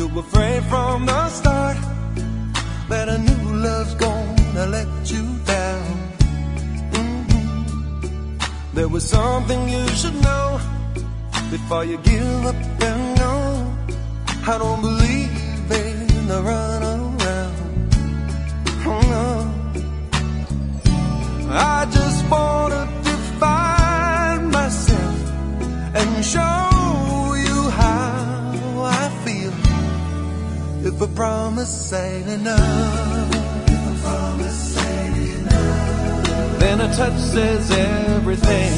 were afraid from the start that a new love's gonna let you down. There was something you should know before you give up and go. I don't believe in the run around. Oh, no. I just wanna define myself and show you how I feel. If a promise ain't enough, if a promise ain't enough, then a touch says everything.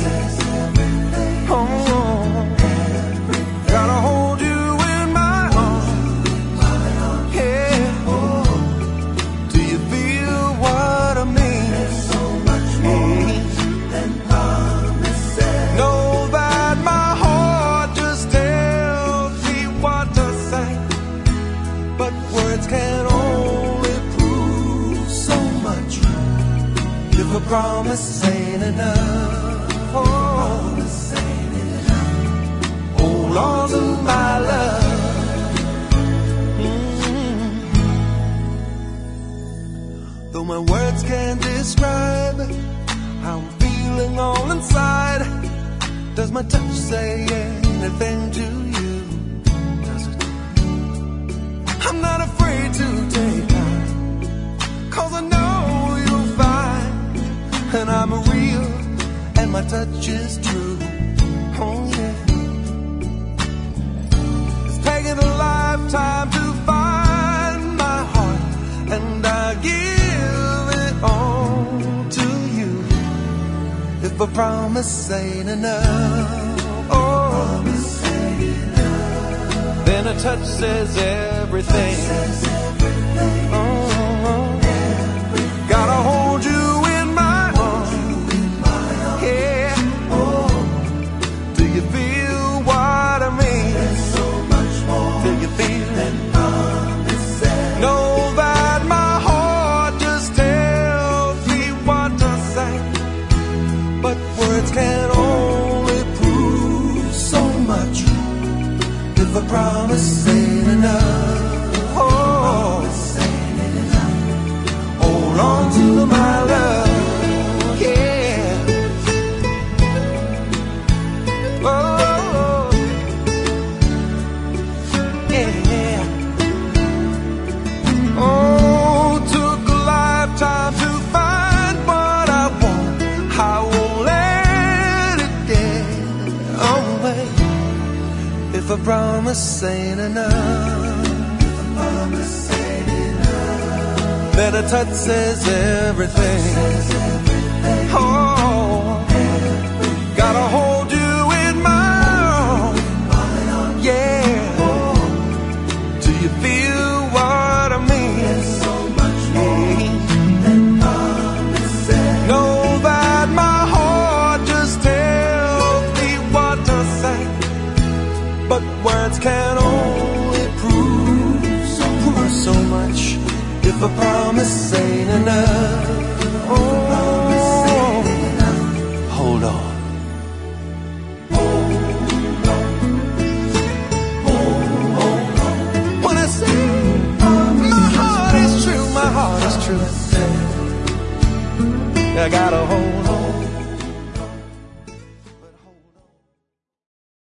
Oh, gotta hold you in my arms. Yeah. Oh, do you feel what I mean? There's so much more than promises. Know that my heart just tells me what to say, but words can only prove so much. If a promise ain't enough, oh, hold on to my love. Though my words can't describe how I'm feeling all inside, does my touch say anything to you? Does it? I'm not afraid to take time, 'cause I know you'll find, and I'm real, and my touch is true. Oh yeah. Taking a lifetime to find my heart, and I give it all to you. If a promise ain't enough, oh, then a touch says everything. Oh, gotta hold you in my arms. Yeah. Oh, do you feel what I mean? Till you feel it. Know that my heart just tells me what to say, but words can only prove so much. If a promise ain't enough, oh, hold on to my love. Yeah. Oh. Oh, took a lifetime to find what I want. I won't let it get away. If a promise ain't enough, if a promise ain't enough, then a touch says everything. Oh, gotta hold you in my arms. Yeah. Do you feel what I mean? There's so much more than promises. Know that my heart just tells me what to say, but words can only prove so much. If a promise ain't enough, oh, hold on. My heart is true. I gotta hold on.